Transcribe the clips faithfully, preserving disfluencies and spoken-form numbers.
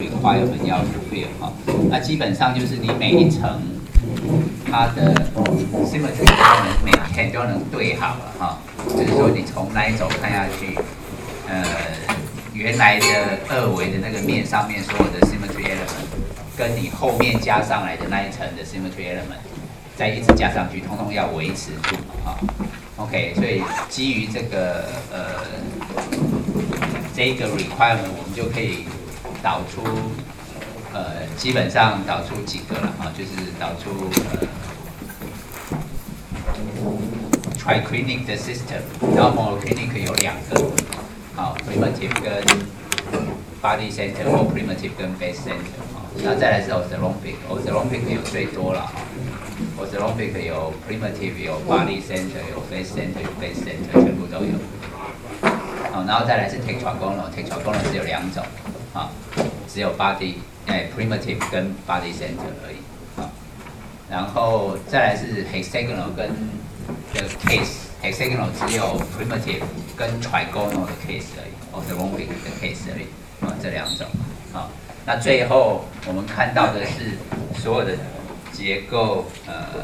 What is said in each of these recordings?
requirement 要 fulfill 哈。那基本上就是你每一层它的 symmetry element 每天都能对好了哈。就是说你从那一种看下去，呃，原来的二维的那个面上面所有的 symmetry element， 跟你后面加上来的那一层的 symmetry element， 再一直加上去，通通要维持住哈。OK， 所以基于这个呃这个 requirement， 我们就可以导出呃基本上导出几个了哈，就是导出呃 triclinic 的 system， 然后 monoclinic 有两个，好 primitive 跟 body center 或 primitive 跟 base center， 那再来是 orthorhombic，orthorhombic 有最多了哈。orthorhombic 有 primitive， 有 body center， 有 face center， 有 base center， 全部都有。好，然后再来是 tetragonal，tetragonal 只有两种，啊，只有 body， 哎 primitive 跟 body center 而已。好，然后再来是 hexagonal 跟的 case，hexagonal 只有 primitive 跟 trigonal 的 case 而已 ，orthorhombic 的 case 而已。啊，这两种。好，那最后我们看到的是所有的结构，呃，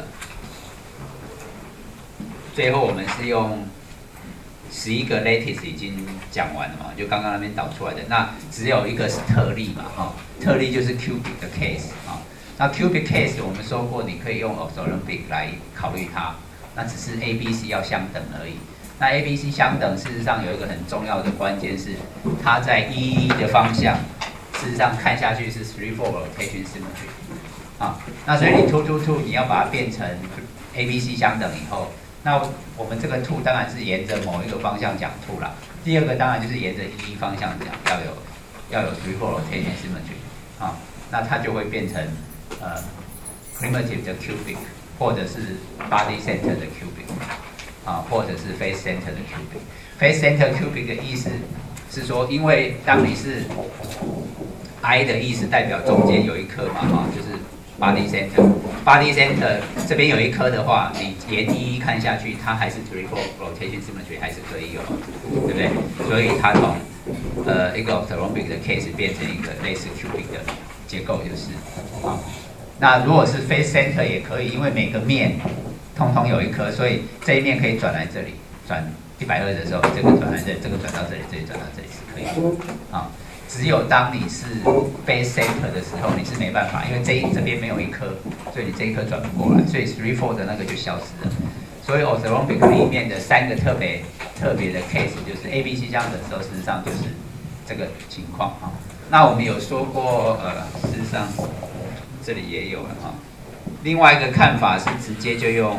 最后我们是用十一个 lattice 已经讲完了嘛，就刚刚那边导出来的，那只有一个是特例嘛，哈、哦，特例就是 cubic 的 case 啊、哦。那 cubic case 我们说过，你可以用 orthorhombic 来考虑它，那只是 A B C 要相等而已。那 A B C 相等，事实上有一个很重要的关键是，它在一的方向，事实上看下去是 three four rotation symmetry。啊，那所以你 two two two 你要把它变成 A B C 相等以后，那我们这个 two 当然是沿着某一个方向讲 two 啦。第二个当然就是沿着一方向讲，要有要有 three four rotation symmetry。啊，那它就会变成呃 primitive 的 cubic， 或者是 body center 的 cubic， 啊，或者是 face center 的 cubic。face center cubic 的意思是说，因为当你是 I 的意思代表中间有一颗嘛，哈，就是 body center。body center 这边有一颗的话，你沿一看下去，它还是 three four rotation symmetry 还是可以有，对不对？所以它从呃一个 orthorhombic 的 case 变成一个类似 cubic 的结构就是啊。那如果是 face center 也可以，因为每个面通通有一颗，所以这一面可以转来这里，转一百二的时候，这个转来这里，这个转到这里，这里转到这里是可以的啊。只有当你是 base center 的时候，你是没办法，因为这一这边没有一颗，所以你这一颗转不过来，所以 three four 的那个就消失了。所以 orthorhombic 里面的三个特别特别的 case 就是 A B C 相等的时候，事实上就是这个情况啊。那我们有说过，呃，事实上这里也有了哈。另外一个看法是直接就用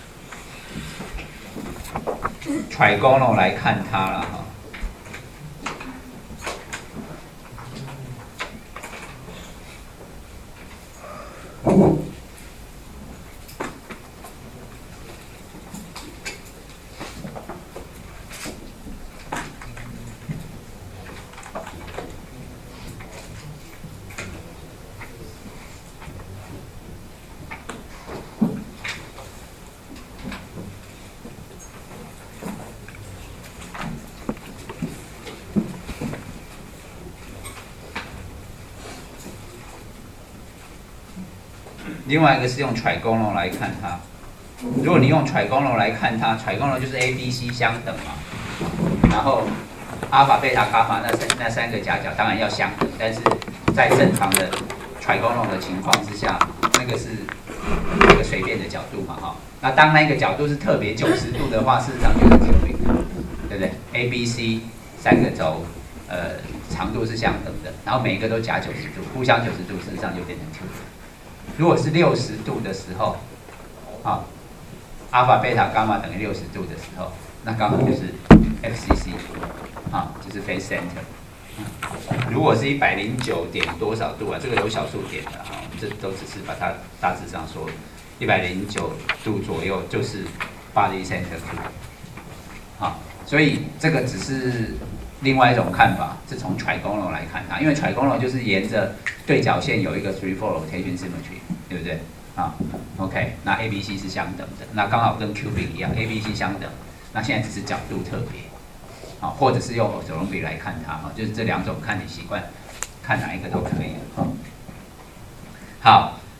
trigonal 来看它了哈。另外一个是用 trigonal 来看它。如果你用 trigonal 来看它 ，trigonal 就是 A B C 相等嘛，然后阿法、贝塔、伽马那三那三个夹角当然要相等，但是在正常的 trigonal 的情况之下，那个是那个随便的角度嘛，哈。那当那个角度是特别九十度的话，事实上就是 cubic， 对不对 ？A B C 三个轴，呃，长度是相等的，然后每一个都夹九十度，互相九十度，事实上就变成 cubic。如果是六十度的时候，啊，阿法、贝塔、伽马等于六十度的时候，那刚好就是 F C C， 啊，就是 face center。如果是一百零九点多少度啊，这个有小数点的啊，我们这都只是把它大致上说，一百零九度左右就是 body center Q。啊，所以这个只是另外一种看法，是从 trigonal 来看它，因为 trigonal 就是沿着对角线有一个 three four rotation symmetry， 对不对？啊 ，OK， 那 A B C 是相等的，那刚好跟 cubic 一样 ，A B C 相等，那现在只是角度特别，啊，或者是用 orthorhombic 来看它，啊，就是这两种看你习惯看哪一个都可以。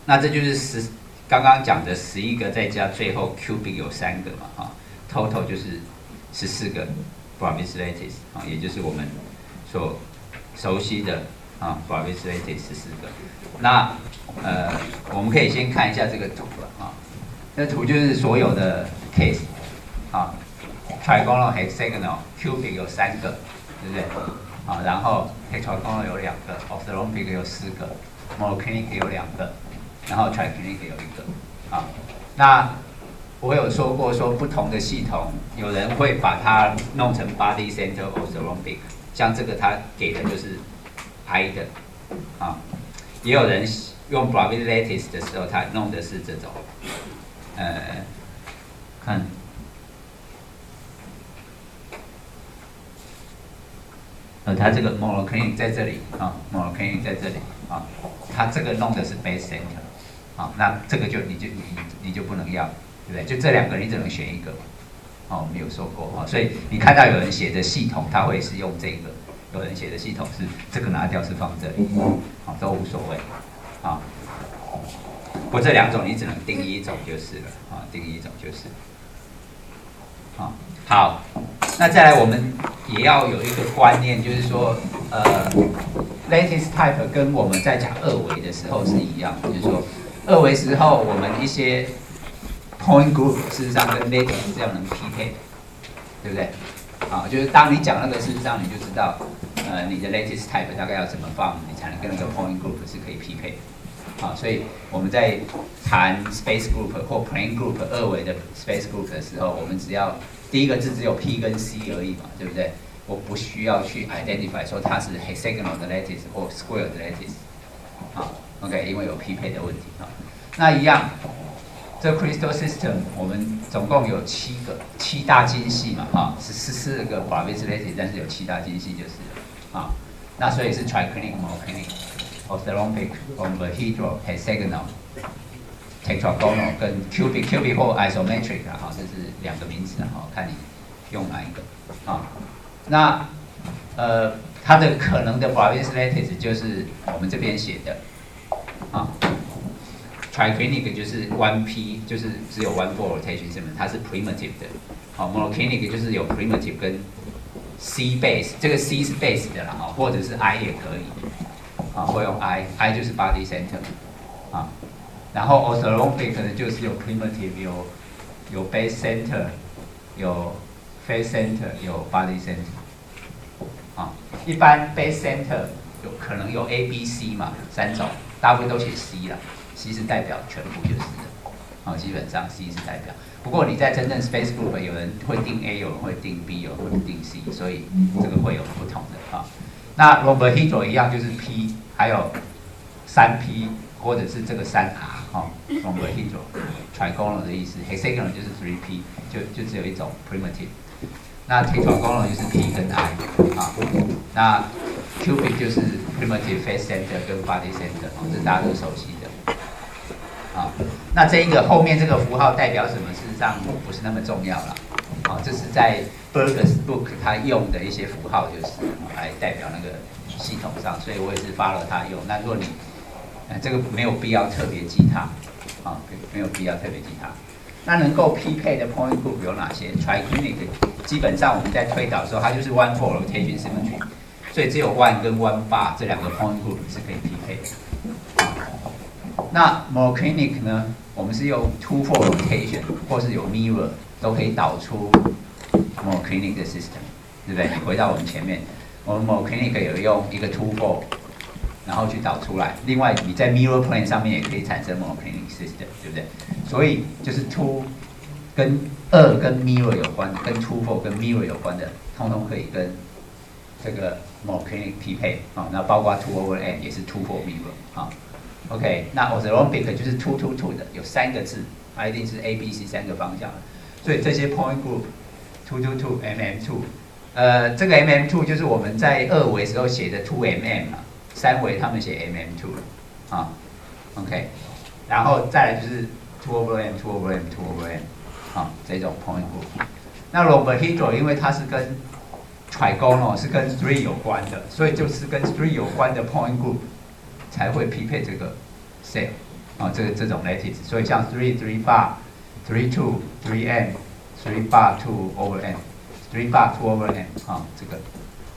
那这就是十刚刚讲的十一个，再加最后 cubic 有三个嘛，哈 ，total 就是十四个 Bravais lattice 啊，也就是我们所熟悉的啊 Bravais lattice 十四个。那呃，我们可以先看一下这个图了啊，这图就是所有的 case 啊 ，trigonal hexagonal cubic 有三个，对不对？啊，然后 tetragonal 有两个 ，orthorhombic 有四个 ，monoclinic 有两个，然后 triclinic 有一个。啊，那我有说过，说不同的系统，有人会把它弄成 body center orthorhombic， 像这个它给的就是 I 的，啊，也有人用 Bravais lattice 的时候，他弄的是这种，呃，看。呃，它这个 monoclinic 在这里啊 ，monoclinic 在这里啊，它这个弄的是 base center， 啊，那这个就你就你你就不能要，对不对？就这两个你只能选一个，哦，我们有说过啊，所以你看到有人写的系统，他会是用这个；有人写的系统是这个拿掉是放这里，啊，都无所谓，啊。不过这两种你只能定义一种就是了，啊，定义一种就是，啊，好。那再来，我们也要有一个观念，就是说，呃 ，lattice type 跟我们在讲二维的时候是一样的，就是说，二维时候我们一些 point group 事实上跟 lattice 是要能匹配的，对不对？啊，就是当你讲那个，事实上你就知道，呃，你的 lattice type 大概要怎么放，你才能跟那个 point group 是可以匹配的。啊，所以我们在谈 space group 或 plane group 二维的 space group 的时候，我们只要第一个字只有 P 跟 C 而已嘛，对不对？我不需要去 identify 说它是 hexagonal 的 lattice 或 square 的 lattice， 啊 ，OK， 因为有匹配的问题啊。那一样，这 crystal system 我们总共有七个七大精细嘛，哈，是十四个 Bravais lattice， 但是有七大精细就是了，啊，那所以是 triclinic、monoclinic、orthorhombic、rhombohedral、hexagonal。tetragonal 跟 cubic cubic 或 isometric 啊，哈，这是两个名词啊，哈，看你用哪一个啊。那呃，它的可能的 Bravais lattice 就是我们这边写的啊 ，triclinic 就是 one p， 就是只有 one four rotation 什么，它是 primitive 的。好 ，monoclinic 就是有 primitive 跟 C base， 这个 C 是 base 的啦，哈，或者是 I 也可以，啊，会用 I，I 就是 body center， 啊。然后 orthorhombic 呢，就是有 primitive， 有有 base center， 有 face center， 有 body center。啊，一般 base center 有可能有 A、B、C 嘛，三种，大部分都写 C 啦 ，C 是代表全部就是了。啊，基本上 C 是代表。不过你在真正 space group， 有人会定 A， 有人会定 B， 有人会定 C， 所以这个会有不同的啊。那 rhombohedral 一样就是 P， 还有三 P。或者是这个三 R 哈 ，rhombohedral trigonal 的意思 ，hexagonal 就是 three P， 就就只有一种 primitive。那 tetragonal 就是 P 跟 I 啊，那 cubic 就是 primitive face center 跟 body center， 哦，这大家都熟悉的。啊，那这一个后面这个符号代表什么？事实上不是那么重要了。啊，这是在 Burger's book 他用的一些符号，就是来代表那个系统上，所以我也是 follow 他用。那如果你呃，这个没有必要特别记它，啊，没有必要特别记它。那能够匹配的 point group 有哪些 ？triclinic 基本上我们在推导的时候，它就是 one four rotation symmetry， 所以只有 one 跟 one bar 这两个 point group 是可以匹配的。那 monoclinic 呢，我们是用 two four rotation 或是有 mirror 都可以导出 monoclinic 的 system， 对不对？你回到我们前面，我们 monoclinic 有用一个 two four。然后去导出来。另外，你在 mirror plane 上面也可以产生 monoclinic system， 对不对？所以就是 two 跟二跟 mirror 有关的，跟 two four 跟 mirror 有关的，通通可以跟这个 monoclinic 匹配啊。那包括 two over n 也是 two four mirror 啊。OK， 那 orthorhombic 就是 two two two 的，有三个字，它一定是 A、B、C 三个方向。所以这些 point group two two two M M two， 呃，这个 M M two 就是我们在二维时候写的 two M M 啊。三维他们写 M M two 啊 ，OK， 然后再来就是 two over m、two over m、two over m 啊这种 point group。那 rhombohedral 因为它是跟 trigonal 是跟three 有关的，所以就是跟three有关的 point group 才会匹配这个 cell 啊、哦，这这种 lattice， 所以像 three three bar three two three m three bar two over m three bar two over m 啊、哦，这个。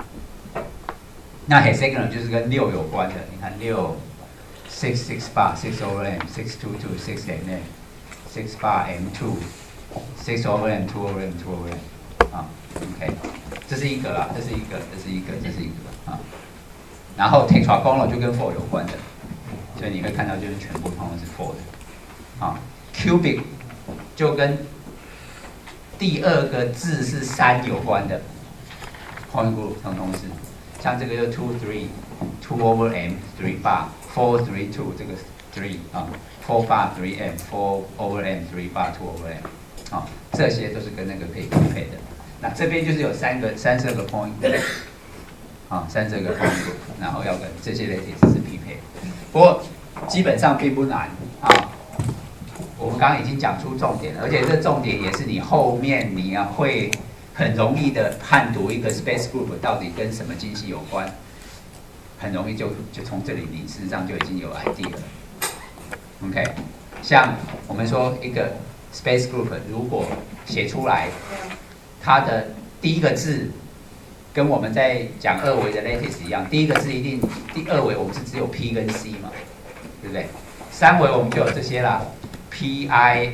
那 hexagonal 就是跟六有关的，你看六 six six bar six over m six two two six m m six bar m two six over m two over m two over m 啊 ，OK， 这是一个啦，这是一个，这是一个，这是一个啊。然后 tetragonal 就跟 four 有关的，所以你会看到就是全部通通是 four 的啊。cubic 就跟第二个字是三有关的 point group 通通是。像这个就 two three two over m three bar four three two 这个 three 啊 four bar three m four over m three bar two over m 啊，这些都是跟那个可以匹配的。那这边就是有三个三十个 point group 啊，三十个 point group， 然后要跟这些 lattice 是匹配。不过基本上并不难啊。我们刚刚已经讲出重点了，而且这重点也是你后面你要会。很容易的判读一个 space group 到底跟什么晶系有关，很容易就就从这里你事实上就已经有 idea 了。OK， 像我们说一个 space group 如果写出来，它的第一个字跟我们在讲二维的 lattice 一样，第一个字一定第二维我们是只有 P 跟 C 嘛，对不对？三维我们就有这些啦 ，P I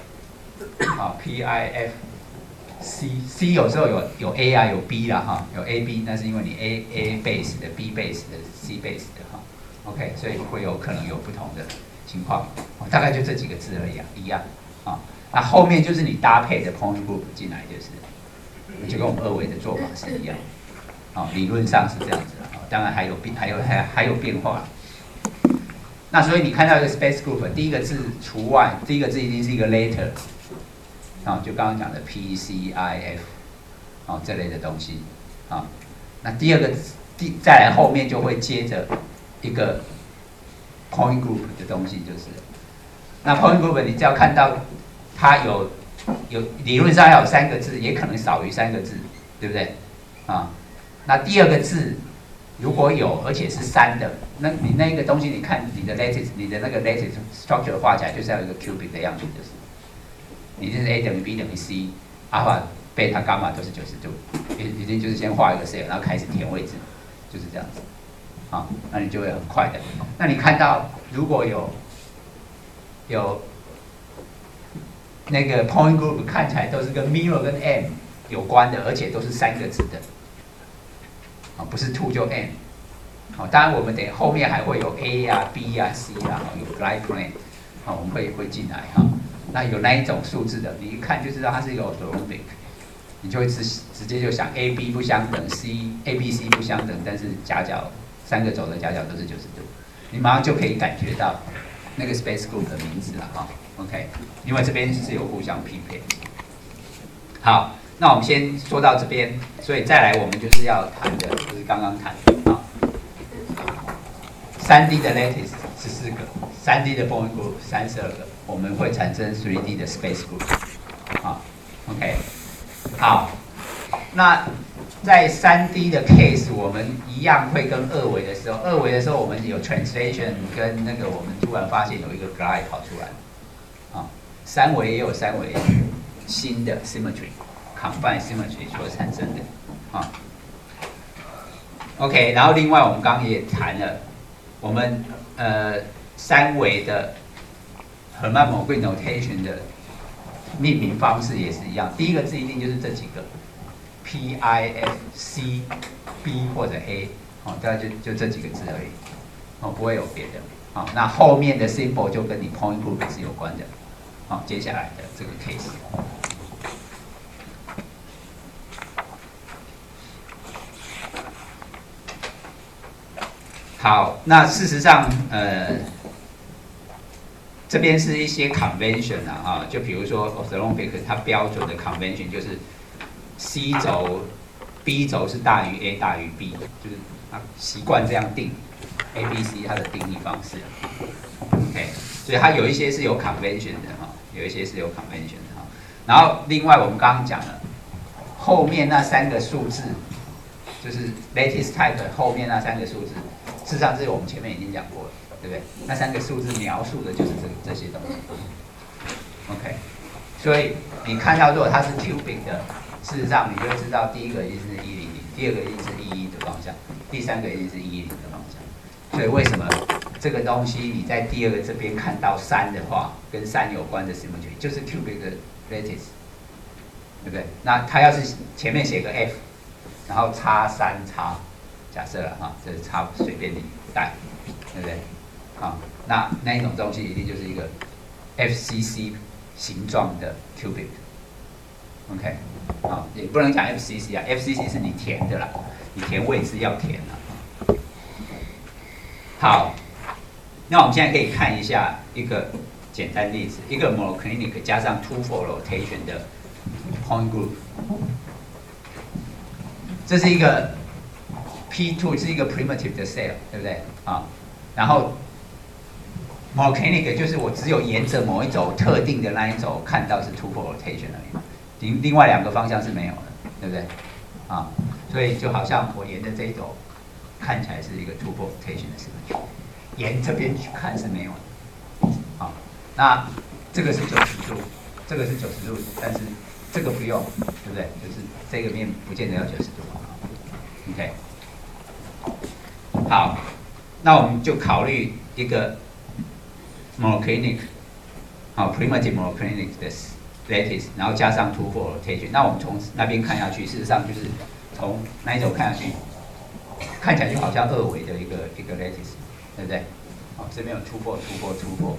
F， 好 ，P I F。C C 有时候有有 A 啊有 B 啦哈，有 A B， 那是因为你 A A base 的 B base 的 C base 的哈 ，OK， 所以会有可能有不同的情况，大概就这几个字而已啊，一样啊。那后面就是你搭配的 point group 进来就是，就跟我们二维的做法是一样，啊，理论上是这样子啊，当然还有变还有还还有变化。那所以你看到一个 space group， 第一个字除外，第一个字一定是一个 letter。啊，就刚刚讲的 P C I F， 啊这类的东西，啊，那第二个第再来后面就会接着一个 point group 的东西，就是，那 point group 你只要看到它有有理论上要有三个字，也可能少于三个字，对不对？啊，那第二个字如果有而且是三的，那你那个东西你看你的 lattice 你的那个 lattice structure 画起来就是要有一个 cubic 的样子，就是。你就是 A 等于 B 等于 C， 阿尔法、贝塔、伽马都是九十度，已经就是先画一个 cell， 然后开始填位置，就是这样子，啊，那你就会很快的。那你看到如果有有那个 point group 看起来都是跟 mirror 跟 M 有关的，而且都是三个字的，啊，不是 two 就 M， 好，当然我们等后面还会有 A 呀、啊、B 呀、啊、C 啦、啊，有 glide plane， 啊，我们会会进来哈。那有那一种数字的，你一看就知道它是一个 orthorhombic， 你就会直直接就想 A B 不相等 ，C A B C 不相等，但是夹角三个轴的夹角都是九十度，你马上就可以感觉到那个 space group 的名字了哈。OK， 因为这边是有互相匹配。好，那我们先说到这边，所以再来我们就是要谈的，就是刚刚谈的啊，三 D 的 lattice 十四个，三 D 的 point group 三十二个。我们会产生 三 D 的 space group， 啊 ，OK， 好，那在三 D 的 case， 我们一样会跟二维的时候，二维的时候我们有 translation 跟那个我们突然发现有一个 glide 跑出来，啊，三维也有三维新的 symmetry，combine symmetry 所产生的，啊 ，OK， 然后另外我们刚刚也谈了，我们呃三维的。赫曼某个 notation 的命名方式也是一样，第一个字一定就是这几个 P I F C B 或者 A， 哦，大概就就这几个字而已，哦，不会有别的，哦，那后面的 symbol 就跟你 point group 是有关的，哦，接下来的这个 case。好，那事实上，呃。这边是一些 convention 啊，啊，就比如说 orthorhombic 它标准的 convention 就是 C 轴 B 轴是大于 A 大于 B， 就是它习惯这样定 A B C 它的定义方式。OK， 所以它有一些是有 convention 的哈，有一些是有 convention 的哈。然后另外我们刚刚讲了，后面那三个数字就是 lattice type 后面那三个数字， 事实上，这个我们前面已经讲过了，对不对？那三个数字描述的就是这个这些东西。OK， 所以你看到如果它是 cubic 的，事实上你就会知道第一个一定是一零零，第二个一定是一一的方向，第三个一定是一一零的方向。所以为什么这个东西你在第二个这边看到三的话，跟三有关的 symmetry 就是 cubic 的 lattice， 对不对？那它要是前面写个 f， 然后叉三叉，假设了哈，这是叉随便你带，对不对？啊，那那一种东西一定就是一个 F C C 形状的 cubic。OK， 啊，也不能讲 F C C 啊 ，F C C 是你填的啦，你填位置要填啦。好，那我们现在可以看一下一个简单例子，一个 monoclinic 加上 two-fold rotation 的 point group， 这是一个 P 二 是一个 primitive 的 cell， 对不对？啊，然后 monoclinic 就是我只有沿着某一轴特定的那一轴看到是 two-fold rotation 而已，另另外两个方向是没有的，对不对？啊，所以就好像我沿着这一轴看起来是一个 two-fold rotation 的 symmetry， 沿这边去看是没有的。好，那这个是九十度，这个是九十度，但是这个不用，对不对？就是这个面不见得要九十度。OK， 好，那我们就考虑一个 monoclinic， 好 primitive monoclinic 的 lattice， 然后加上 two-fold rotation。那我们从那边看下去，事实上就是从那一种看下去，看起来就好像二维的一个一个 lattice， 对不对？好，这边有 two-fold two-fold two-fold。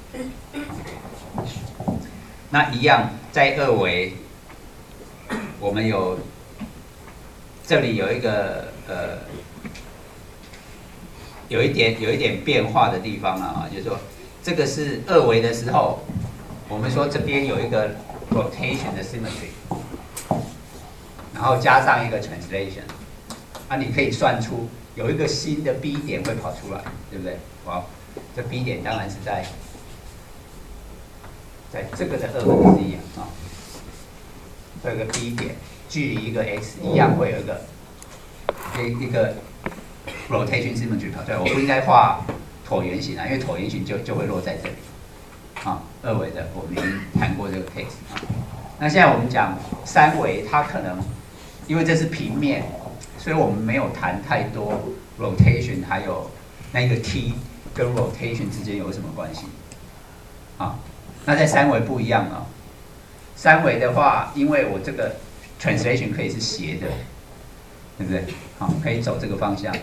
那一样在二维，我们有这里有一个呃有一点有一点变化的地方啊，就是说这个是二维的时候，我们说这边有一个 rotation 的 symmetry， 然后加上一个 translation， 啊，你可以算出有一个新的 B 点会跑出来，对不对？哇，这 B 点当然是在在这个的二分之一啊，这个 B 点距离一个 x 一样会有一个一一个 rotation symmetry 跑出来。我不应该画椭圆形啊，因为椭圆形就就会落在这里。啊，二维的我们已经谈过这个 case 啊。那现在我们讲三维，它可能因为这是平面，所以我们没有谈太多 rotation， 还有那个 t 跟 rotation 之间有什么关系？啊，那在三维不一样啊。三维的话，因为我这个 translation 可以是斜的，对不对？好，可以走这个方向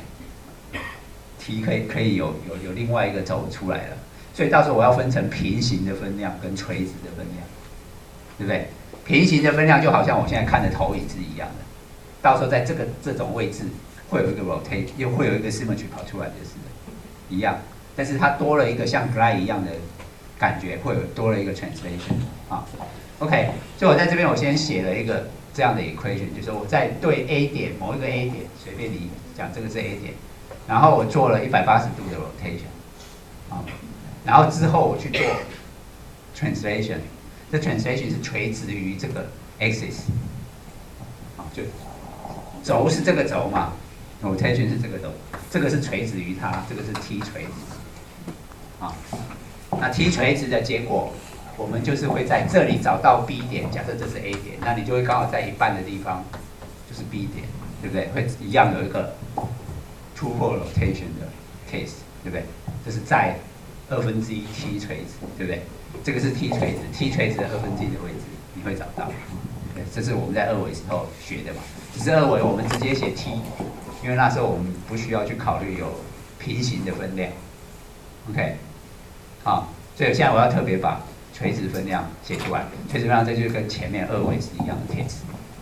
，t 可以可以有有有另外一个轴出来了。所以到时候我要分成平行的分量跟垂直的分量，对不对？平行的分量就好像我现在看的投影是一样的，到时候在这个这种位置会有一个 rotate， 又会有一个 symmetry 跑出来，就是一样，但是它多了一个像 glide 一样的感觉，会有多了一个 translation 啊。OK， 所以我在这边我先写了一个这样的 equation， 就是我在对 A 点某一个 A 点，随便你讲这个是 A 点，然后我做了一百八十度的 rotation， 啊。然后之后我去做 translation， 这 translation 是垂直于这个 axis， 啊，就轴是这个轴嘛 ，rotation 是这个轴，这个是垂直于它，这个是 t 垂直，啊，那 t 垂直的结果，我们就是会在这里找到 B 点，假设这是 A 点，那你就会刚好在一半的地方就是 B 点，对不对？会一样有一个 two-fold rotation 的 case， 对不对？这是在二分之一 t 垂直，对不对？这个是 t 垂直 ，t 垂直的二分之一的位置，你会找到。对，这是我们在二维时候学的嘛。只是二维我们直接写 t， 因为那时候我们不需要去考虑有平行的分量。OK， 好，所以现在我要特别把垂直分量写出来。垂直分量这就跟前面二维是一样的 case。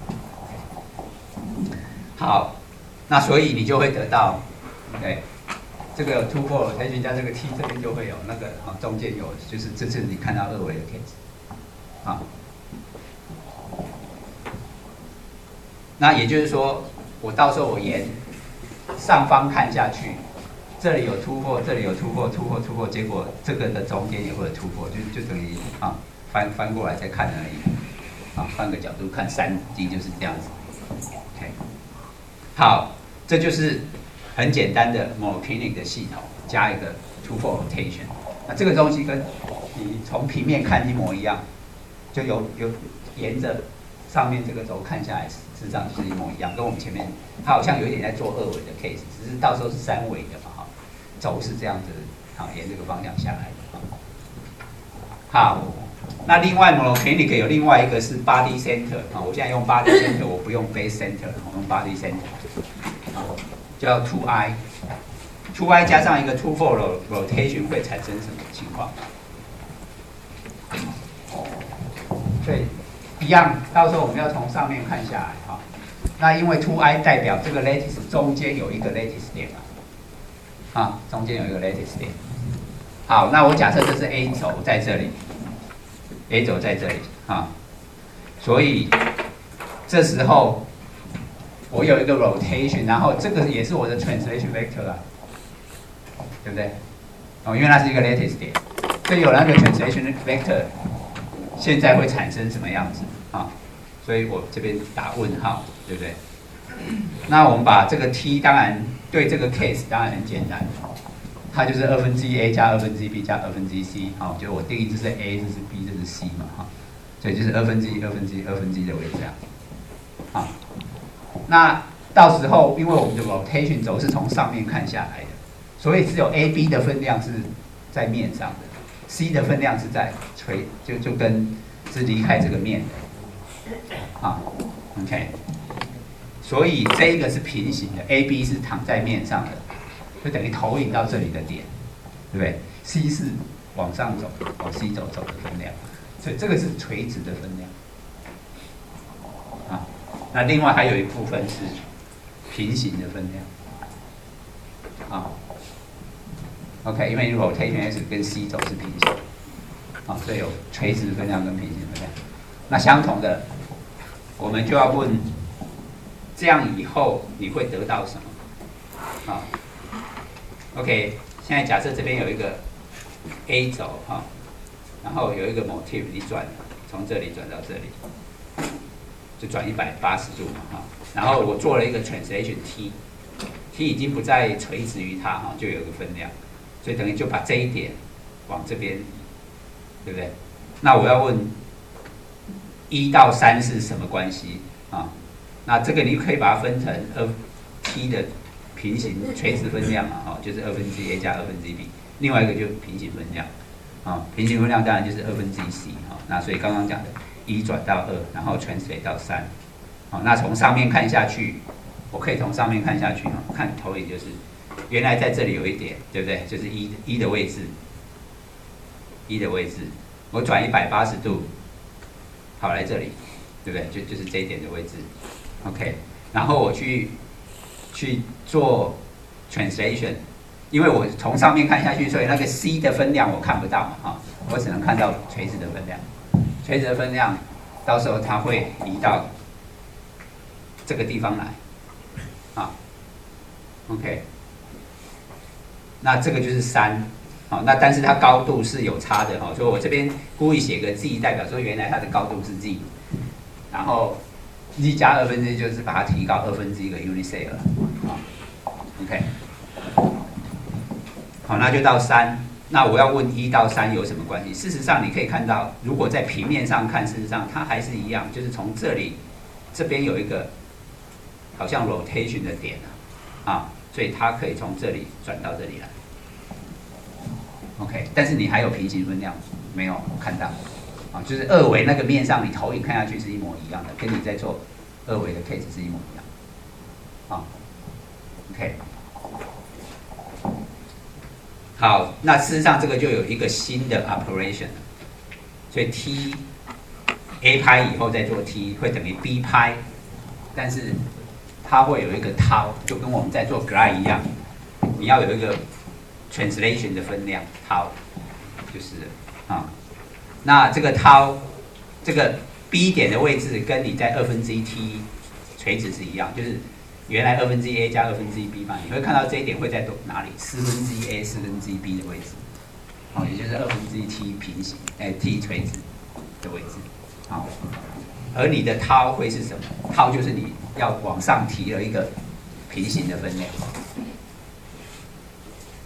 好，那所以你就会得到 ，OK。这个有 two-fold rotation 加这个 t 这边就会有那个啊，中间有就是这次你看到二维的 case， 啊，那也就是说，我到时候我沿上方看下去，这里有 two-fold， 这里有 two-fold，two-fold two-fold， 结果这个的中间也会有 two-fold， 就就等于啊翻翻过来再看而已，啊，换个角度看三 D 就是这样子 ，OK， 好，这就是很简单的 monoclinic 的系统，加一个 two-fold rotation。那这个东西跟你从平面看一模一样，就有有沿着上面这个轴看下来，事实上就是一模一样，跟我们前面它好像有一点在做二维的 case， 只是到时候是三维的嘛，哈，轴是这样子，好，沿这个方向下来的。好，那另外 monoclinic 有另外一个是 body center 啊，我现在用 body center， 我不用 base center， 我用 body center， 叫 two I。two I 加上一个 two-fold rotation 会产生什么情况？对，一样，到时候我们要从上面看下来哈。那因为 two I 代表这个 lattice 中间有一个 lattice 点嘛，啊，中间有一个 lattice 点。好，那我假设这是 A 轴在这里 ，A 轴在这里啊，所以这时候我有一个 rotation， 然后这个也是我的 translation vector 啊。对不对？哦，因为它是一个 lattice 点，所以有那个 translation vector， 现在会产生什么样子啊？所以我这边打问号，对不对？那我们把这个 t 当然对这个 case 当然很简单，它就是二分之一 a 加二分之一 b 加二分之一 c， 好，就我定义这是 a， 这是 b， 这是 c 嘛，哈，所以就是二分之一、二分之一、二分之一的位置啊。好，那到时候因为我们的 rotation 轴是从上面看下来的。所以只有 A、B 的分量是在面上的 ，C 的分量是在垂，就就跟是离开这个面的，啊 ，OK， 所以这一个是平行的 ，A、B 是躺在面上的，就等于投影到这里的点，对不对 ？C 是往上走，往 C 轴走的分量，所以这个是垂直的分量，啊，那另外还有一部分是平行的分量，啊。OK， 因为 rotation x 跟 c 轴是平行，啊，所以有垂直分量跟平行分量。那相同的，我们就要问，这样以后你会得到什么？啊 ，OK， 现在假设这边有一个 A 轴哈，然后有一个 motif 你转，从这里转到这里，就转一百八十度嘛哈。然后我做了一个 translation t，t 已经不再垂直于它哈，就有一个分量。所以等于就把这一点往这边，对不对？那我要问一到三是什么关系啊？那这个你可以把它分成二 t 的平行垂直分量嘛，哦，就是二分之一 a 加二分之一 b， 另外一个就平行分量，啊，平行分量当然就是二分之一 c 哈。那所以刚刚讲的一转到二，然后 translate 到三，好，那从上面看下去，我可以从上面看下去哈，看投影就是。原来在这里有一点，对不对？就是一一的位置，一的位置，我转一百八十度，跑来这里，对不对？就就是这一点的位置 ，OK。然后我去去做 translation， 因为我从上面看下去，所以那个 c 的分量我看不到嘛，哈，我只能看到垂直的分量。垂直的分量，到时候它会移到这个地方来，啊 ，OK。那这个就是三，好，那但是它高度是有差的哈，所以我这边故意写个 z， 代表说原来它的高度是 z， 然后 z 加二分之一就是把它提高二分之一个 unicell， 好 ，OK， 好，那就到三，那我要问一到三有什么关系？事实上你可以看到，如果在平面上看，事实上它还是一样，就是从这里这边有一个好像 rotation 的点啊，啊。所以它可以从这里转到这里来 ，OK， 但是你还有平行分量没有看到啊？就是二维那个面上，你投影看下去是一模一样的，跟你在做二维的 case 是一模一样啊 ，OK。好，那事实上这个就有一个新的 operation 了，所以 t a 拍以后再做 t 会等于 b 拍，但是它会有一个 tau， 就跟我们在做 glide 一样，你要有一个 translation 的分量 tau， 就是啊，那这个 tau 这个 B 点的位置跟你在二分之一 t 垂直是一样，就是原来二分之一 a 加二分之一 b 嘛，你会看到这一点会在哪里？四分之一 a 四分之一 b 的位置，哦，也就是二分之一 t 平行，哎 t 垂直的位置，好，而你的 tau 会是什么？tau 就是你要往上提了一个平行的分量，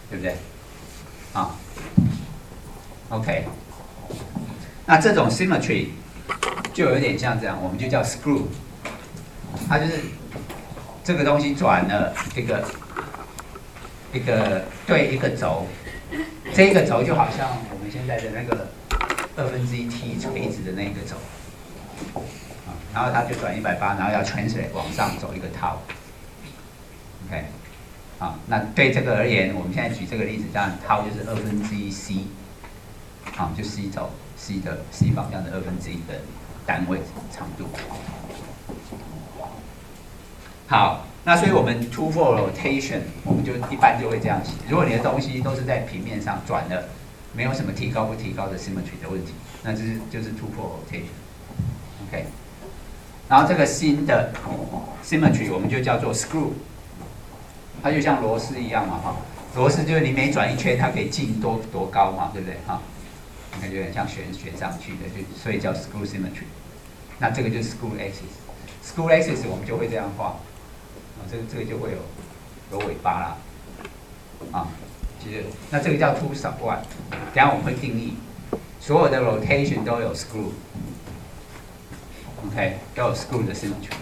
对不对？啊 ，OK， 那这种 symmetry 就有点像这样，我们就叫 screw， 它就是这个东西转了一个一个对一个轴，这一个轴就好像我们现在的那个二分之一 t 垂直的那个轴，啊，然后它就转一百八，然后要 translate 往上走一个 tau，OK。啊，那对这个而言，我们现在举这个例子，当然 tau 就是二分之一 c， 啊，就 c 轴 c 的 c 方向的二分之一的单位长度。好，那所以我们 two-fold rotation， 我们就一般就会这样写。如果你的东西都是在平面上转的，没有什么提高不提高的 symmetry 的问题，那就是就是 two-fold rotation，OK。然后这个新的 symmetry 我们就叫做 screw。它就像螺丝一样嘛，哈，螺丝就是你每转一圈，它可以进多多高嘛，对不对？哈，你看就有点像旋旋上去的，就所以叫 screw symmetry。那这个就是 screw axis，screw axis 我们就会这样画，啊，这个这个就会有有尾巴啦，啊，其实那这个叫 two sub one， 等下我们会定义，所有的 rotation 都有 screw，OK， 都有 screw 的 symmetry。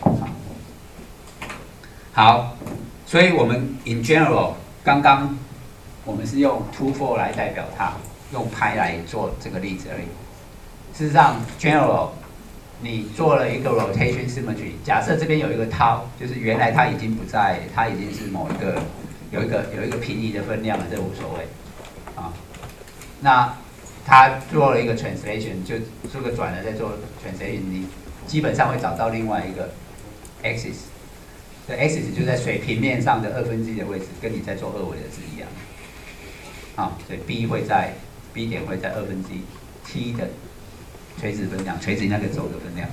好。所以我们 in general 刚刚我们是用 two-fold 来代表它，用派来做这个例子而已。事实上 general 你做了一个 rotation symmetry， 假设这边有一个 tau， 就是原来它已经不在，它已经是某一个有一个有一个平移的分量了，这无所谓啊。那它做了一个 translation， 就这个转了再做 translation， 你基本上会找到另外一个 axis。这 axis 就在水平面上的二分之一的位置，跟你在做二维的是一样。啊，所以 B 会在 B 点会在二分之一 t 的垂直分量，垂直那个轴的分量。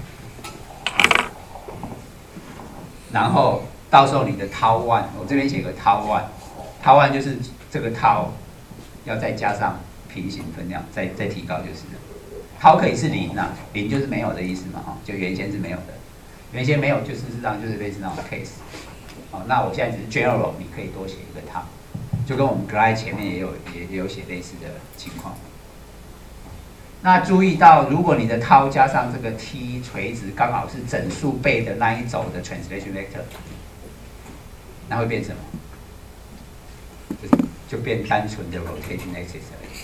然后到时候你的 tau one， 我这边写个 tau one，tau one 就是这个 tau 要再加上平行分量，再再提高就是。tau 可以是零啊，零就是没有的意思嘛，哈，就原先是没有的。原先没有，就事实上就是类似那种 case， 好，那我现在只是 general， 你可以多写一个 tau， 就跟我们 glide 前面也有也也有写类似的情况。那注意到，如果你的 tau 加上这个 t 垂直刚好是整数倍的那一轴的 translation vector， 那会变什么？就就变单纯的 rotation axis 而已。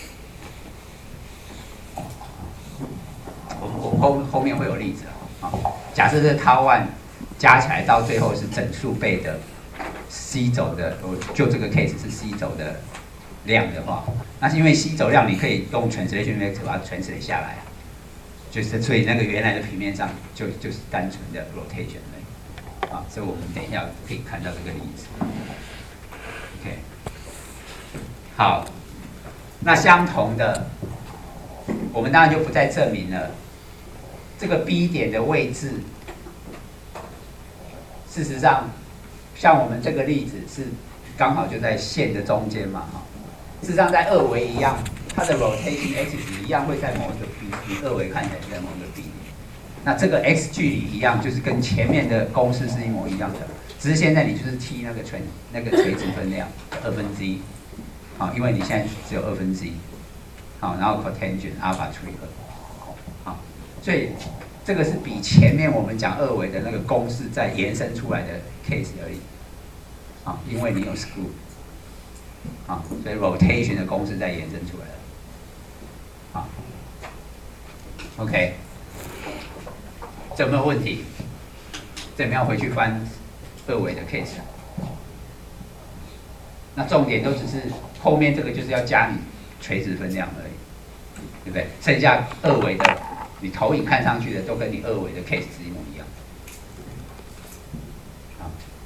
我们我们后后面会有例子啊。假设这 tau one 加起来到最后是整数倍的 c 轴的，就这个 case 是 c 轴的量的话，那是因为 c 轴量你可以用 translation vector 把它 translate 下来，就是所以那个原来的平面上就就是单纯的 rotation 而已啊，所以我们等一下可以看到这个例子。OK， 好，那相同的，我们当然就不再证明了。这个 B 点的位置，事实上，像我们这个例子是刚好就在线的中间嘛，哈。事实上，在二维一样，它的 rotation axis 一样会在某一个 B， 你二维看起来是在某一个 B 点。那这个 x 距离一样，就是跟前面的公式是一模一样的，只是现在你就是 t 那个垂那个垂直分量二分之一，好，因为你现在只有二分之一，好，然后 cotangent alpha 除以二。所以这个是比前面我们讲二维的那个公式再延伸出来的 case 而已，啊，因为你有 screw， 啊，所以 rotation 的公式再延伸出来了，啊 ，OK， 这有没有问题？这有没有回去翻二维的 case？ 那重点都只是后面这个就是要加你垂直分量而已，对不对？剩下二维的。你投影看上去的都跟你二维的 case 是一模一样，啊，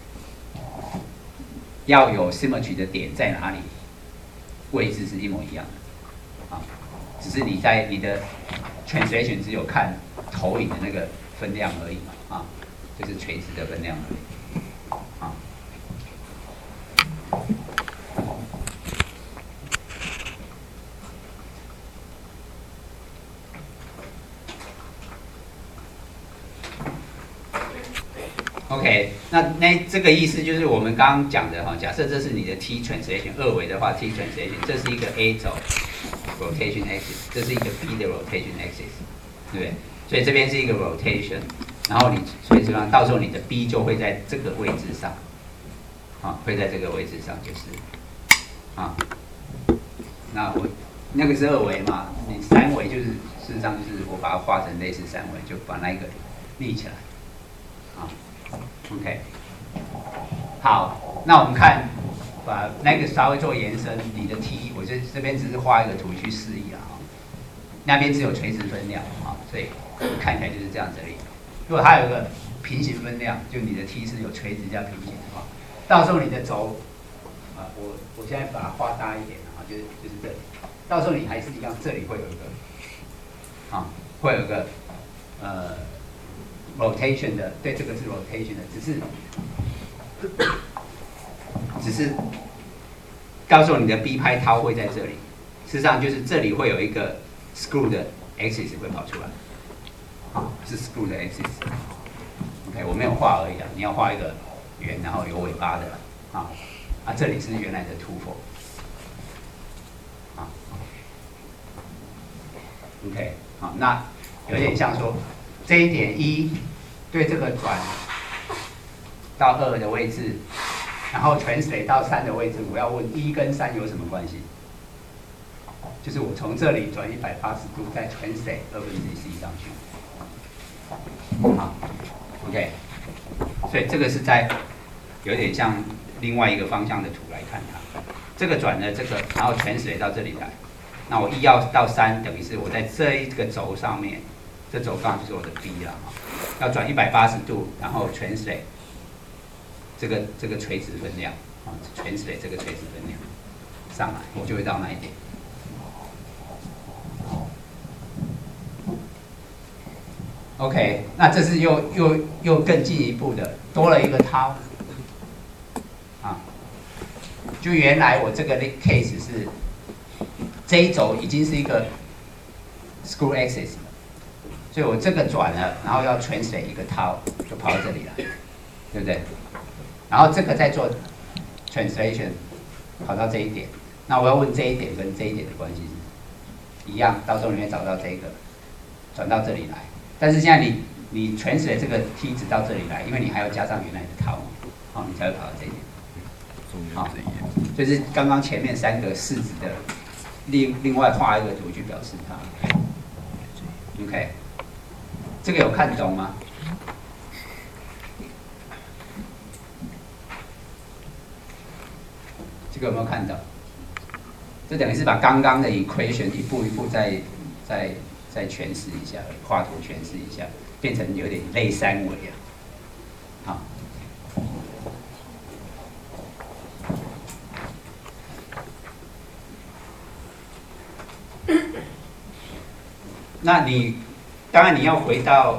要有 symmetry 的点在哪里，位置是一模一样的，啊，只是你在你的 translation 只有看投影的那个分量而已嘛，啊，就是垂直的分量而已，啊。 OK， 那那这个意思就是我们刚刚讲的哈，假设这是你的 T translation 二维的话 ，T translation 这是一个 A 轴 rotation axis， 这是一个 B 的 rotation axis， 对不对？所以这边是一个 rotation， 然后你所以这样到时候你的 B 就会在这个位置上，啊，会在这个位置上就是啊，那我那个是二维嘛，你三维就是事实上就是我把它画成类似三维，就把那一个立起来，啊。OK， 好，那我们看，把那个稍微做延伸，你的 T， 我这这边只是画一个图去示意啊，那边只有垂直分量啊，所以看起来就是这样子而已。如果它有一个平行分量，就你的 T 是有垂直加平行的话，到时候你的轴，啊，我我现在把它画大一点啊，就是就是这里，到时候你还是一样，这里会有一个，啊，会有一个，呃。rotation 的，对，这个是 rotation 的，只是只是到时候你的 B 拍涛会在这里，事实上就是这里会有一个 screw 的 axis 会跑出来，啊，是 screw 的 axis。OK， 我没有画而已啊，你要画一个圆，然后有尾巴的，啊，啊，这里是原来的图否，啊 ，OK， 好，那有点像说。这一点一对这个转到二的位置，然后 translate 到三的位置，我要问一跟三有什么关系？就是我从这里转一百八十度，再 translate 二分之一 c 上去。好 ，OK， 所以这个是在有点像另外一个方向的图来看它。这个转呢，这个然后 translate 到这里来，那我一要到三，等于是我在这一个轴上面。这轴杠就是我的 B 了哈，要转一百八十度，然后 translate 这个这个垂直分量啊 ，translate 这个垂直分量上来，我就会到那一点。OK， 那这是又又又更进一步的，多了一个涛啊，就原来我这个 case 是这一轴已经是一个 screw axis。所以我这个转了，然后要 translate 一个涛，就跑到这里来，对不对？然后这个再做 translation， 跑到这一点。那我要问这一点跟这一点的关系是一样，到时候你会找到这个转到这里来。但是现在你你 translate 这个梯子到这里来，因为你还要加上原来的涛嘛，好，你才会跑到这一点。好，就是刚刚前面三个式子的另另外画一个图去表示它。OK。这个有看懂吗？这个有没有看懂？这等于是把刚刚的 equation 一步一步再再再诠释一下，画图诠释一下，变成有点类三维啊。好，那你。当然，你要回到，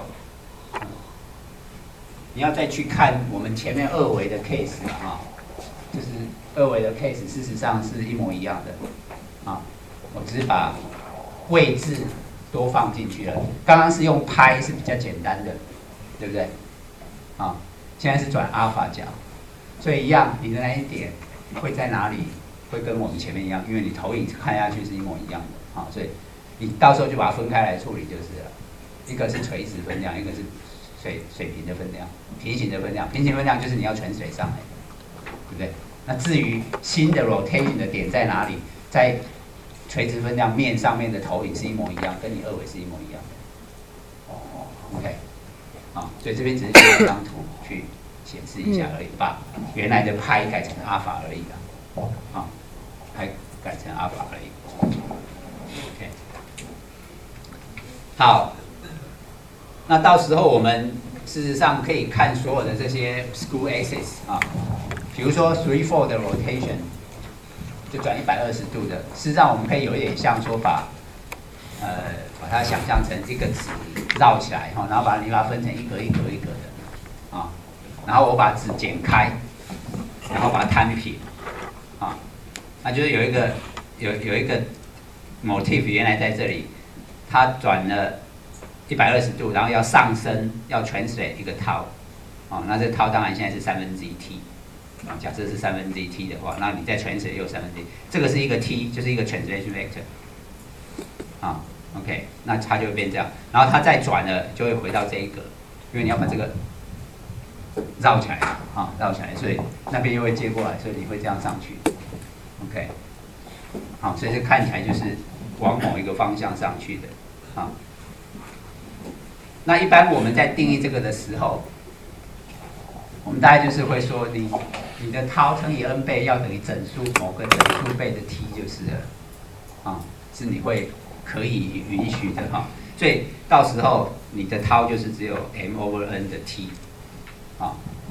你要再去看我们前面二维的 case 了啊，就是二维的 case 事实上是一模一样的啊，我只是把位置多放进去了。刚刚是用拍是比较简单的，对不对？啊，现在是转阿尔法角，所以一样，你的那一点会在哪里？会跟我们前面一样，因为你投影看下去是一模一样的啊，所以你到时候就把它分开来处理就是了。一个是垂直分量，一个是水水平的分量，平行的分量。平行分量就是你要全水上来，对不对？那至于新的 rotation 的点在哪里，在垂直分量面上面的投影是一模一样，跟你二维是一模一样的。OK， 啊，所以这边只是用一张图去显示一下而已，把原来的派改成阿法而已啦，啊，派改成阿法而已。OK， 好。那到时候我们事实上可以看所有的这些 screw axis 啊，比如说 three four 的 rotation 就转一百二十度的，事实上我们可以有一点像说把呃把它想象成一个纸绕起来哈，然后把你把它分成一格一格一格的啊，然后我把纸剪开，然后把它摊平啊，那就是有一个有有一个 motif 原来在这里，它转了一百二十度，然后要上升，要 translate 一个套， 哦，那这涛当然现在是三分之一 t， 啊，假设是三分之一 t 的话，那你再 translate 又三分之一，这个是一个 t， 就是一个 translation vector， 啊 ，OK， 那它就会变这样，然后它再转了就会回到这一格，因为你要把这个绕起来，啊，绕起来，所以那边又会接过来，所以你会这样上去 ，OK， 好，所以这看起来就是往某一个方向上去的，啊。那一般我们在定义这个的时候，我们大概就是会说你，你的 tau 乘以 n 倍要等于整数某个整数倍的 t 就是了，啊，是你会可以允许的哈。所以到时候你的 tau 就是只有 m over n 的 t， 啊，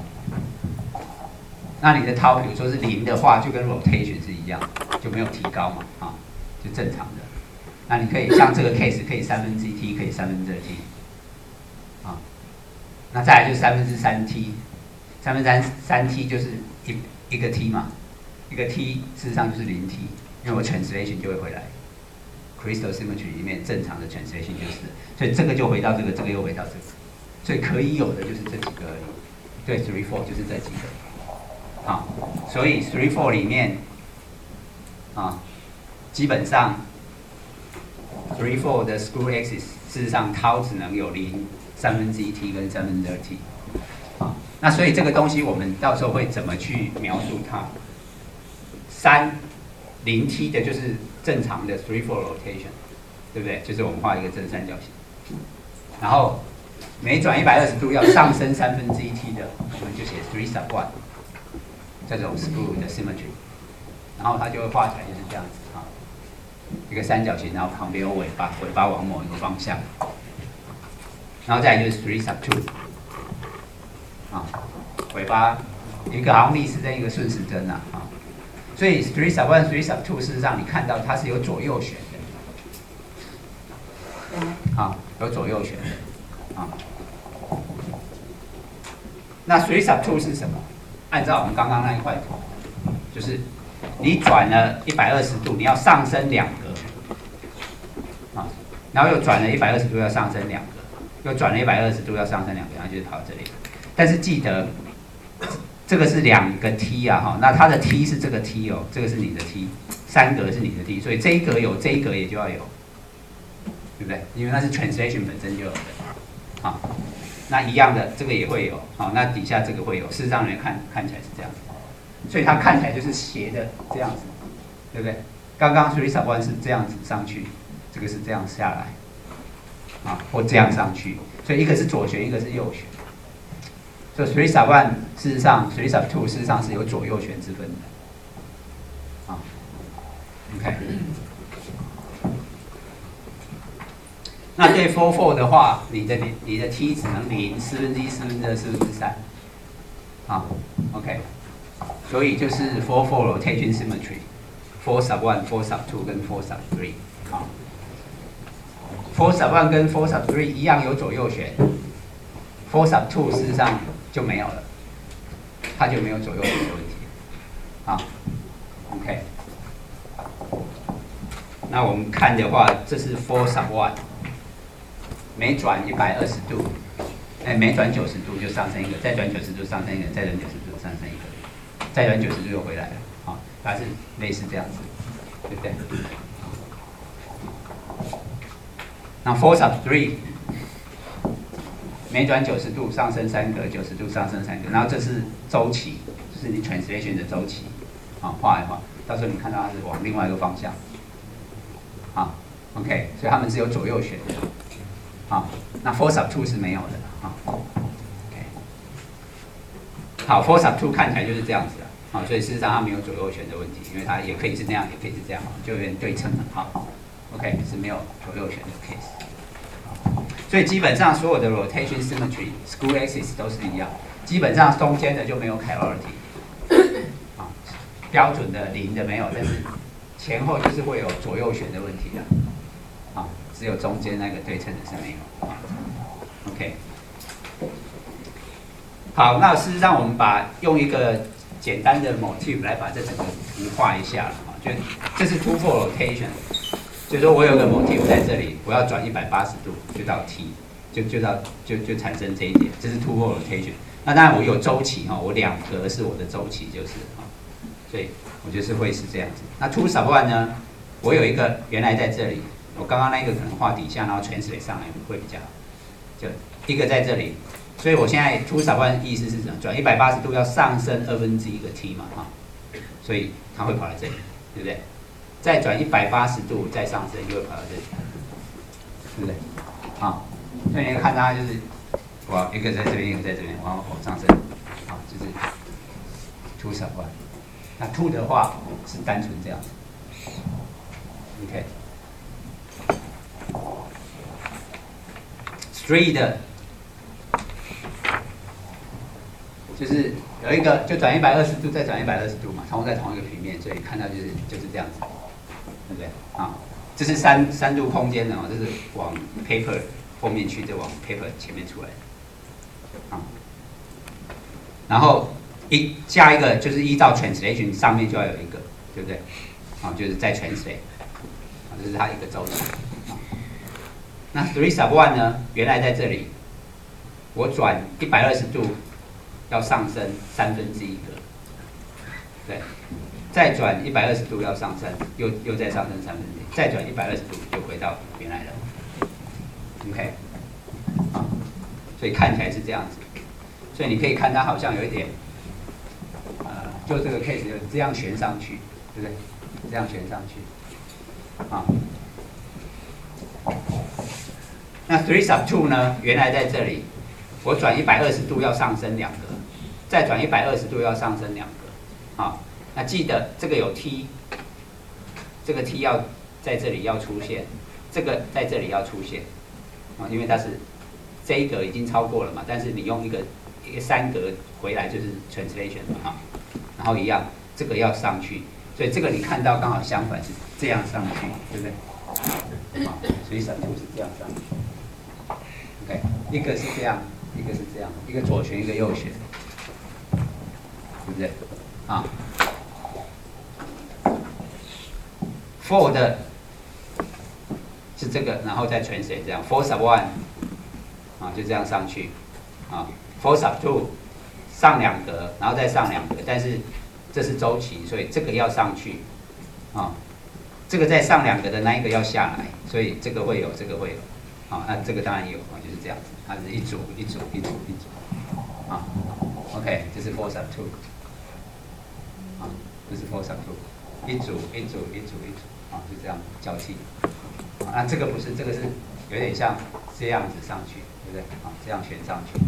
那你的 tau 比如说是零的话，就跟 rotation 是一样，就没有提高嘛，啊，就正常的。那你可以像这个 case 可以三分之一 t， 可以三分之二 t。啊，那再来就是三分之三 t， 三分之三 t 就是一一个 t 嘛，一个 t 事实上就是零 t， 因为我 translation 就会回来 ，crystal symmetry 里面正常的 translation 就是，所以这个就回到这个，这个又回到这个，所以可以有的就是这几个而已，对 three four 就是这几个，啊，所以 three four 里面，啊，基本上 three four 的 screw axis 事实上 tau 只能有零。三分之一 t 跟三分之二 t， 啊，那所以这个东西我们到时候会怎么去描述它？三零 t 的就是正常的 three four rotation， 对不对？就是我们画一个正三角形，然后每转一百二十度要上升三分之一 t 的，我们就写 three sub one， 这种 screw 的 symmetry， 然后它就会画起来就是这样子啊，一个三角形，然后旁边有尾巴，尾巴往某一个方向。然后再来就是 three sub two， 啊，尾巴一个好像逆时针，一个顺时针呐，啊，所以 three sub one、three sub two 事实上你看到它是有左右旋的，啊，有左右旋的，啊，那 three sub two 是什么？按照我们刚刚那一块图，就是你转了一百二十度，你要上升两格，啊，然后又转了一百二十度，要上升两格。又转了一百二十度，要上升两个，然后就是跑到这里。但是记得，这个是两个 t 啊，哈，那它的 t 是这个 t 哦，这个是你的 t， 三格是你的 t， 所以这一格有，这一格也就要有，对不对？因为那是 translation 本身就有的，啊，那一样的这个也会有，好，那底下这个会有，事实上人看看起来是这样子，所以它看起来就是斜的这样子，对不对？刚刚 three sub one 是这样子上去，这个是这样下来。啊，或这样上去，所以一个是左旋，一个是右旋。所以 three sub one 事实上 three sub two 事实上是有左右旋之分的。啊 ，OK。那对 four four 的话，你的你的 t 只能零四分之一、四分之二、四分之三。啊 ，OK。所以就是 four four rotation symmetry，four sub one、four sub two 跟four sub three。啊。four sub one 跟four sub three 一样有左右旋 ，four sub two 事实上就没有了，它就没有左右旋的问题。好 ，OK。那我们看的话，这是 four sub one， 每转一百二十度，哎，每转九十度就上升一个，再转九十度上升一个，再转九十度上升一个，再转九十度又回来了，好，它是类似这样子，对不对？那 four sub three 每转九十度上升三格，九十度上升三格，然后这是周期，就是你 translation 的周期，啊，画一画，到时候你看到它是往另外一个方向，啊 ，OK， 所以它们是有左右旋的，啊，那 four sub two 是没有的，啊 ，OK， 好 ，four sub two 看起来就是这样子的，啊，所以事实上它没有左右旋的问题，因为它也可以是那样，也可以是这样，就有点对称了，好。OK， 是没有左右旋的 case， 所以基本上所有的 rotation symmetry、screw axis 都是一样，基本上中间的就没有 chirality， 啊，标准的零的没有，但是前后就是会有左右旋的问题的，啊，只有中间那个对称的是没有。OK， 好，那事实上我们把用一个简单的 motif 来把这整个图画一下了，啊，就这是 two four rotation。所以说我有个 motif 在这里，我要转一百八十度就到 t， 就就到就就产生这一点，这是 two four rotation。 那当然我有周期哈，我两格是我的周期就是哈，所以我就是会是这样子。那 to sub one 呢，我有一个原来在这里，我刚刚那个可能画底下，然后 translate 上来会比较好，就一个在这里。所以我现在 to sub one 意思是什么？转一百八十度要上升二分之一个 t 嘛哈，所以它会跑来这里，对不对？再转一百八十度再上升又会跑到这里，对不对？好，所以你看它就是我一个在这边，一个在这边，往往上升，好，就是 to sub one。那 to 的话是单纯这样子 ，OK。three 的。就是有一个就转一百二十度，再转一百二十度嘛，同在同一个平面，所以看到就是就是这样子，对不对？啊，这是三三度空间的哦，这是往 paper 后面去，就往 paper 前面出来，啊，然后一加一个就是依照 translation 上面就要有一个，对不对？啊，就是在 translate， 啊，这是它一个周期。啊，那 three sub one 呢，原来在这里，我转一百二十度。要上升三分之一格，对，再转一百二十度要上升，又又再上升三分之一，再转一百二十度就回到原来了 ，OK， 啊，所以看起来是这样子，所以你可以看它好像有一点，呃，就这个 case 就这样旋上去，对不对？这样旋上去，啊，那 three sub two 呢？原来在这里，我转一百二十度要上升两格。再转一百二十度要上升两格，啊，那记得这个有 t， 这个 t 要在这里要出现，这个在这里要出现，啊，因为它是这一格已经超过了嘛，但是你用一个一个三格回来就是 translation 嘛，啊，然后一样这个要上去，所以这个你看到刚好相反是这样上去，对不对？啊，所以闪图是这样上去 ，OK， 一个是这样，一个是这样，一个左旋一个右旋。对不对？啊 ，four 的是这个，然后再全写这样 ，four sub one 啊，就这样上去啊 ，four sub two 上两格，然后再上两格，但是这是周期，所以这个要上去啊，这个再上两格的那一个要下来，所以这个会有，这个会有，啊，那这个当然有啊，就是这样子，它是一组一组一组一组啊 ，OK， 这是 four sub two。啊，这是 four sub two， 一组一组一组一组，啊，就这样交替。啊，那这个不是，这个是有点像这样子上去，对不对？啊，这样旋上去。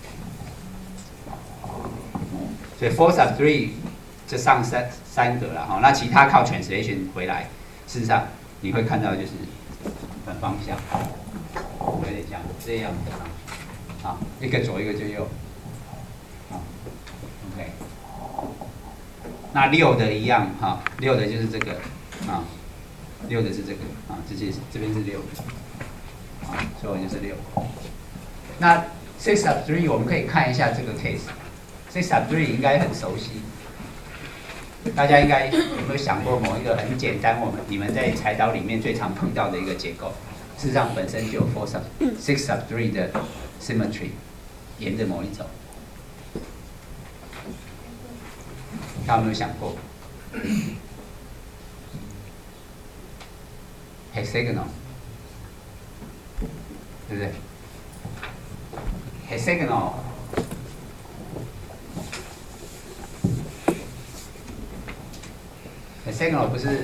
所以 four sub three 这上三三格了哈，那其他靠 translation 回来，事实上你会看到就是反方向，有点像这样子上去。啊，一个左一个就右。啊 ，OK。那六的一样哈，六的就是这个啊，六的是这个啊，这些这边是六，啊，所以就是六。那 six sub three 我们可以看一下这个 case，six sub three 应该很熟悉，大家应该有没有想过某一个很简单，我们你们在财导里面最常碰到的一个结构，事实上本身就有 four sub six sub three 的 symmetry， 沿着某一种。大家有没有想过 hexagonal， 对不对 ？hexagonal， hexagonal 不是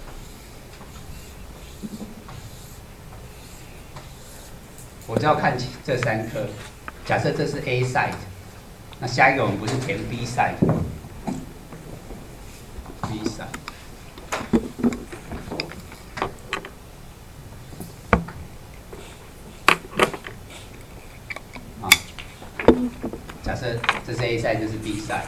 我就要看这三颗，假设这是 A side， 那下一个我们不是填 B side。B side， 啊，假设这是 A side， 这是 B side，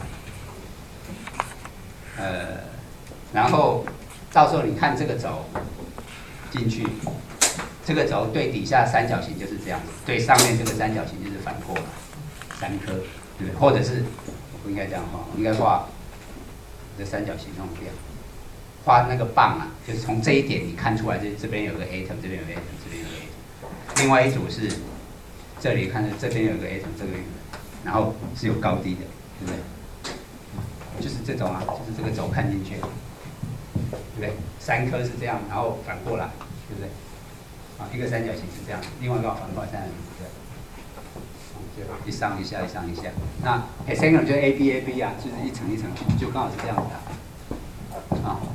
呃，然后到时候你看这个轴进去，这个轴对底下三角形就是这样子，对上面这个三角形就是反过来，三颗，对不对？或者是我不应该这样画，我应该画。这三角形弄掉，画那个棒啊，就是从这一点你看出来，这这边有个 atom， 这边有个 atom， 这边有个 atom。另外一组是这里看着这边有个 atom， 这个有个， 然后是有高低的，对不对？就是这种啊，就是这个轴看进去，对不对？三颗是这样，然后反过来，对不对？啊，一个三角形是这样，另外一个反过来三角形是这样。就一上一下，一上一下。那 hexagon 就 A B A B 啊，就是一层一层去，就刚好是这样子的。啊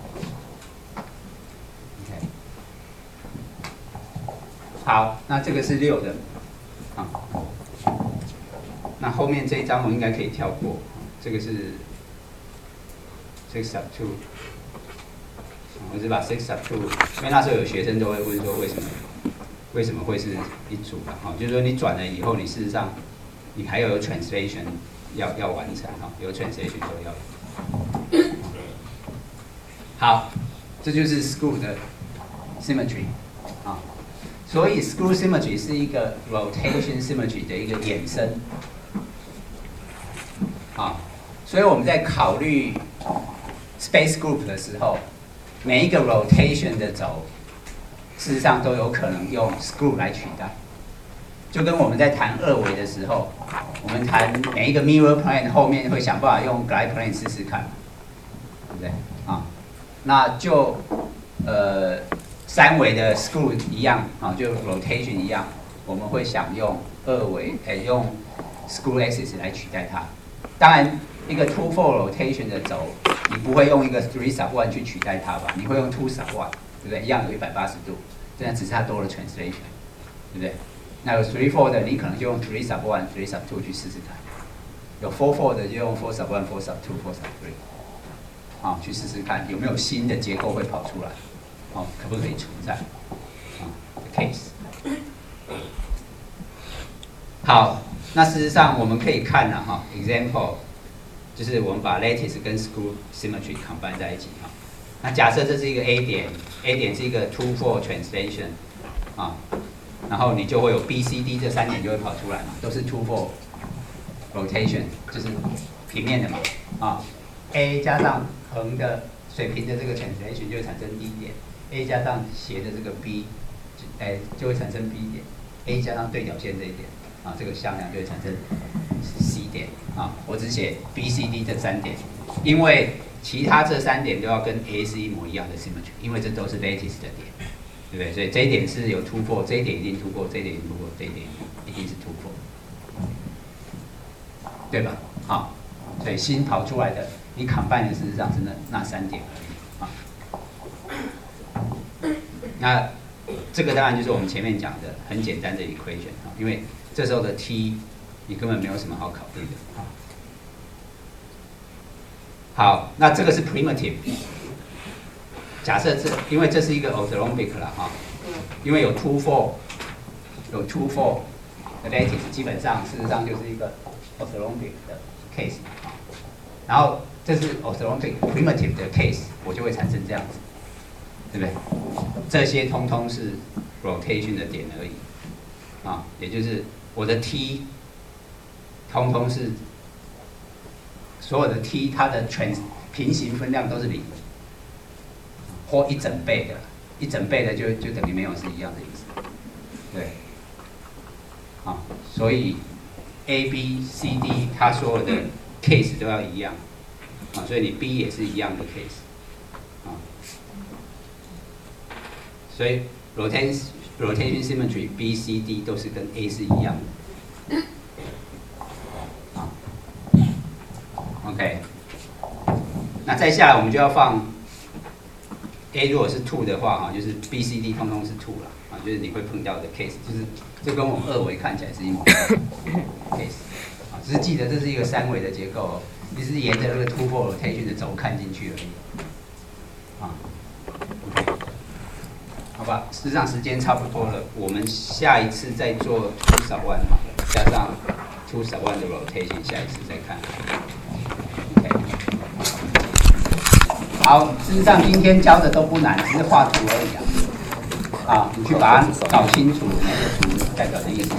，OK。好，那这个是六的，啊。那后面这一章我应该可以跳过，这个是 six sub two。我只把 six sub two， 因为那时候有学生都会问说为什么为什么会是一组的哈，就是说你转了以后，你事实上你还要有 translation 要要完成哈，有 translation 都要。好，这就是 screw 的 symmetry 啊，所以 screw symmetry 是一个 rotation symmetry 的一个衍生啊，所以我们在考虑 space group 的时候，每一个 rotation 的轴，事实上都有可能用 screw 来取代。就跟我们在谈二维的时候，我们谈每一个 mirror plane 后面会想办法用 glide plane 试试看，对不对？啊，那就呃三维的 screw 一样啊，就 rotation 一样，我们会想用二维，哎、欸，用 screw axis 来取代它。当然，一个 two four rotation 的轴，你不会用一个 three sub one 去取代它吧？你会用 two sub one， 对不对？一样有一百八十度，这样只是它多了 translation， 对不对？那有 three four 的，你可能就用 three sub one、three sub two 去试试看；有 four four 的就用 four sub one、four sub two、four sub three， 啊，去试试看有没有新的结构会跑出来，哦，可不可以存在？啊 ，case。好，那事实上我们可以看了哈 ，example， 就是我们把 lattice 跟 screw symmetry combine 在一起哈。那假设这是一个 A 点 ，A 点是一个 two four translation， 啊。然后你就会有 B、C、D 这三点就会跑出来嘛，都是 two four rotation， 就是平面的嘛，啊 ，A 加上横的水平的这个 translation 就会产生 D 点 ，A 加上斜的这个 B， 哎就会产生 B 点 ，A 加上对角线这一点，啊，这个向量就会产生 C 点，啊，我只写 B、C、D 这三点，因为其他这三点都要跟 A 是一模一样的 symmetry， 因为这都是 lattice 的点。对不对？所以这一点是有突破，这一点一定突破，这一点突破，这一点一定是突破，对吧？好，所以新跑出来的，你combine的事实上是那那三点而已啊。那这个当然就是我们前面讲的很简单的 equation 啊，因为这时候的 t 你根本没有什么好考虑的啊。好，那这个是 primitive。假设这，因为这是一个 orthorhombic 啦哈，因为有 two four， 有 two four 的 lattice， 基本上事实上就是一个 orthorhombic 的 case 啊。然后这是 orthorhombic primitive 的 case， 我就会产生这样子，对不对？这些通通是 rotation 的点而已啊，也就是我的 t 通通是所有的 t 它的全平行分量都是零。或一整倍的，一整倍的就就等于没有是一样的意思，对，啊，所以 A、B、C、D 它所有的 case 都要一样，啊，所以你 B 也是一样的 case， 啊，所以 rotation rotation symmetry B、C、D 都是跟 A 是一样的，啊 ，OK， 那再下来我们就要放。A 如果是 two 的话，哈，就是 B、C、D 通通是 two 啦，啊，就是你会碰到的 case， 就是这跟我们二维看起来是一模一样的 case， 啊，只是记得这是一个三维的结构哦，你是沿着那个 two four rotation 的轴看进去而已，啊 ，OK， 好吧，事实上时间差不多了，我们下一次再做 two sub one 哈，加上 two sub one 的 rotation， 下一次再看 ，OK。好，事实上今天教的都不难，只是画图而已啊。啊，你去把它搞清楚，那个图代表的意思。